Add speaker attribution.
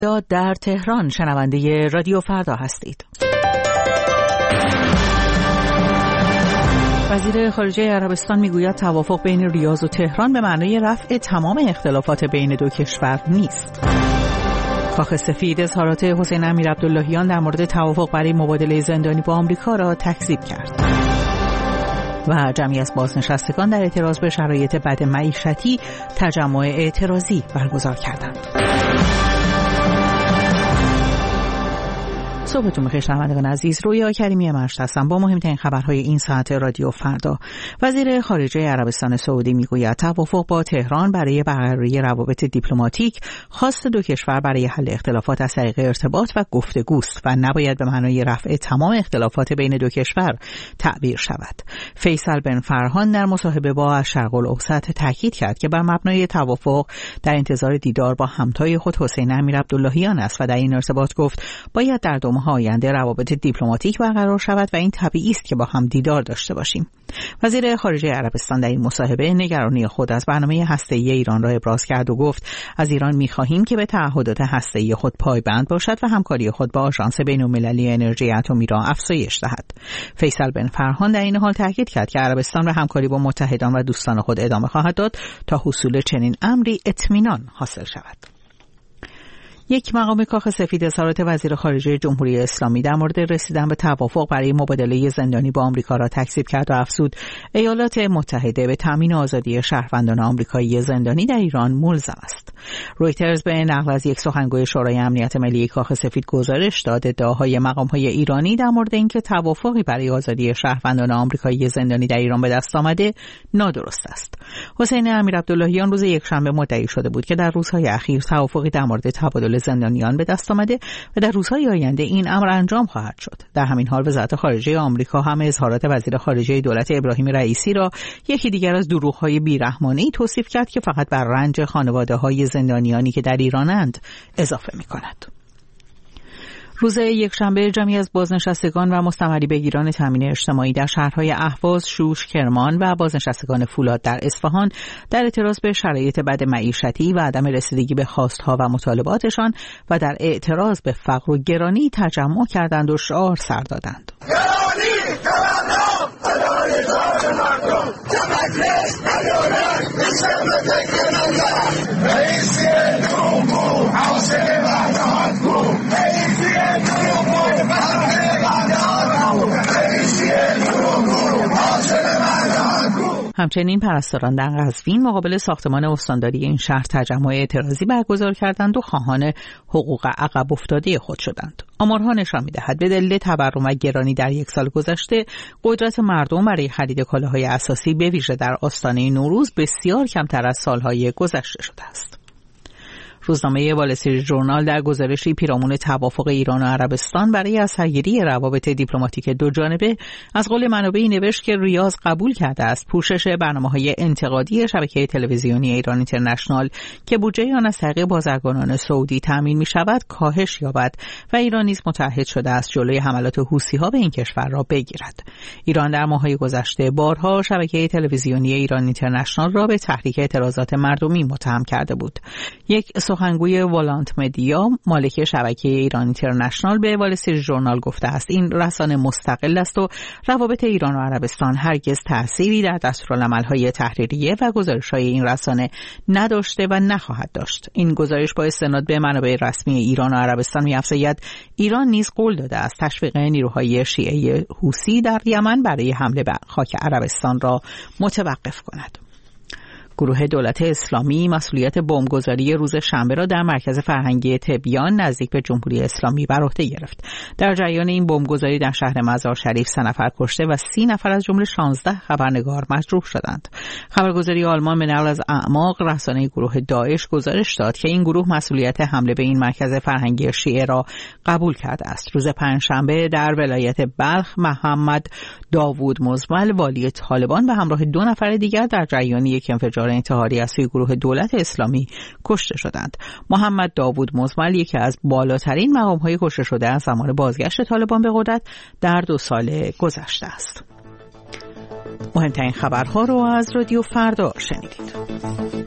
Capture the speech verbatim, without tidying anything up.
Speaker 1: در تهران شنونده رادیو فردا هستید. وزیر خارجه عربستان میگوید توافق بین ریاض و تهران به معنای رفع تمام اختلافات بین دو کشور نیست. کاخ سفید اظهارات حسین امیرعبداللهیان در مورد توافق برای مبادله زندانی با آمریکا را تکذیب کرد. و جمعی از بازنشستگان در اعتراض به شرایط بد معیشتی تجمع اعتراضی برگزار کردند. صبحتون بخیر شنوندگان عزیز، رویا کریمی مشت هستم با مهمترین خبرهای این ساعت رادیو فردا. وزیر خارجه عربستان سعودی میگوید توافق با تهران برای برقراری روابط دیپلماتیک خواست دو کشور برای حل اختلافات از طریق ارتباط و گفتگوست و نباید به معنای رفع تمام اختلافات بین دو کشور تعبیر شود. فیصل بن فرهان در مصاحبه با شرق الاوسط تاکید کرد که بر مبنای توافق در انتظار دیدار با همتای خود حسین امیرعبداللهیان است و در این ارتباط گفت باید در دو آینده روابط دیپلماتیک برقرار شود و این طبیعی است که با هم دیدار داشته باشیم. وزیر خارجه عربستان در این مصاحبه نگرانی خود از برنامه هسته‌ای ایران را ابراز کرد و گفت از ایران می‌خواهیم که به تعهدات هسته‌ای خود پایبند باشد و همکاری خود با آژانس بین‌المللی انرژی اتمی را افزایش دهد. فیصل بن فرهان در این حال تاکید کرد که عربستان به همکاری با متحدان و دوستان خود ادامه خواهد داد تا حصول چنین امری اطمینان حاصل شود. یک مقام کاخ سفید اظهارات وزیر خارجه جمهوری اسلامی در مورد رسیدن به توافق برای مبادله زندانی با آمریکا را تکذیب کرد و افزود ایالات متحده به تامین آزادی شهروندان آمریکایی زندانی در ایران ملزم است. رویترز به نقل از یک سخنگوی شورای امنیت ملی کاخ سفید گزارش داد ادعاهای مقام‌های ایرانی در مورد اینکه توافقی برای آزادی شهروندان آمریکایی زندانی در ایران به دست آمده نادرست است. حسین امیرعبداللهیان روز یکشنبه مدعی شده بود که در روزهای اخیر توافقی در مورد تبادل زندانیان به دست آمده و در روزهای آینده این امر انجام خواهد شد. در همین حال وزارت خارجه آمریکا هم اظهارات وزیر خارجه دولت ابراهیم رئیسی را یکی دیگر از دروغ‌های بیرحمانه‌ای توصیف کرد که فقط بر رنج خانواده‌های زندانیانی که در ایرانند اضافه می‌کند. روز یکشنبه جمعی از بازنشستگان و مستمری بگیران تامین اجتماعی در شهرهای اهواز، شوش، کرمان و بازنشستگان فولاد در اصفهان در اعتراض به شرایط بد معیشتی و عدم رسیدگی به خواستها و مطالباتشان و در اعتراض به فقر و گرانی تجمع کردند و شعار سر دادند. گرانی تورم برای جان مردم تمکن ندارد بسم تکننده رئیس جمهور حاصل وحدت کو رئیس جمهور وحدت همچنین پرستاران در قزوین مقابل ساختمان استانداری این شهر تجمع اعتراضی برگزار کردند و خواهان حقوق عقب افتاده خود شدند. آمارها نشان می‌دهد به دلیل تورم و گرانی در یک سال گذشته قدرت مردم برای خرید کالاهای اساسی به ویژه در آستانه نوروز بسیار کمتر از سالهای گذشته شده است. روزنامه وال استریت ژورنال در گزارشی پیرامون توافق ایران و عربستان برای اثرگیری روابط دیپلماتیک دو جانبه از قول منابعی نوشت که ریاض قبول کرده است پوشش برنامه‌های انتقادی شبکه تلویزیونی ایران اینترنشنال که بودجه آن از طریق بازرگانان سعودی تامین می‌شود کاهش یابد و ایران نیز متعهد شده است جلوی حملات حوثی‌ها به این کشور را بگیرد. ایران در ماه‌های گذشته بارها شبکه تلویزیونی ایران اینترنشنال را به تحریک اعتراضات مردمی متهم کرده بود. یک سخنگوی والانت مدیا مالک شبکه ایران اینترنشنال به وال استریت ژورنال گفته است این رسانه مستقل است و روابط ایران و عربستان هرگز تأثیری در دستورالعمل‌های تحریریه و گزارش‌های این رسانه نداشته و نخواهد داشت. این گزارش با استناد به منابع رسمی ایران و عربستان می‌افزاید ایران نیز قول داده است تشویق نیروهای شیعه حوثی در یمن برای حمله به خاک عربستان را متوقف کند. گروه دولت اسلامی مسئولیت بمبگذاری روز شنبه را در مرکز فرهنگی تبیان نزدیک به جمهوری اسلامی بر عهده گرفت. در جریان این بمبگذاری در شهر مزار شریف سه نفر کشته و سی نفر از جمله شانزده خبرنگار مجروح شدند. خبرگزاری آلمان به نقل از اعماق رسانه گروه داعش گزارش داد که این گروه مسئولیت حمله به این مرکز فرهنگی شیعه را قبول کرده است. روز پنجشنبه در ولایت بلخ محمد داوود مزمل والی طالبان به همراه دو نفر دیگر در جریان یک انفجار انتحاری از سوی گروه دولت اسلامی کشته شدند. محمد داوود مزمل یکی از بالاترین مقام‌های کشته شده از زمان بازگشت طالبان به قدرت در دو سال گذشته است. مهمترین خبرها رو از رادیو فردا شنیدید.